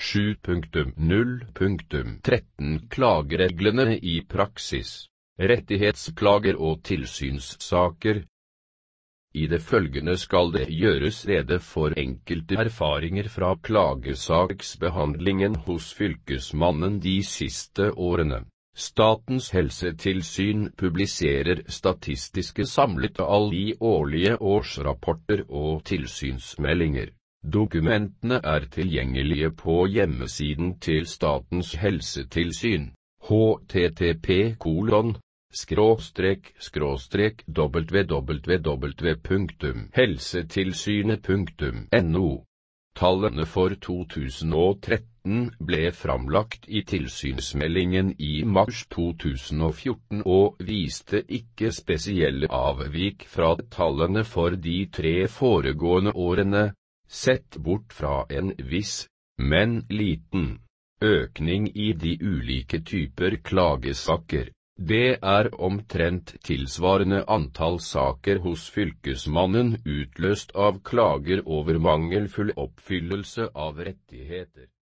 7.0.13 Klagereglene i praksis, rettighetsklager og tilsynssaker. I det følgende skal det gjøres rede for enkelte erfaringer fra klagesaksbehandlingen hos fylkesmannen de siste årene. Statens helsetilsyn publiserer statistiske samlet all de årlige årsrapporter og tilsynsmeldinger. Dokumentene er tilgjengelige på hjemmesiden til Statens helsetilsyn, http://www.helsetilsynet.no. Tallene for 2013 ble framlagt i tilsynsmeldingen i mars 2014 og viste ikke spesielle avvik fra tallene for de 3 foregående årene, sett bort fra en viss, men liten, økning i de ulike typer klagesaker. Det er omtrent tilsvarende antall saker hos fylkesmannen utløst av klager over mangelfull oppfyllelse av rettigheter.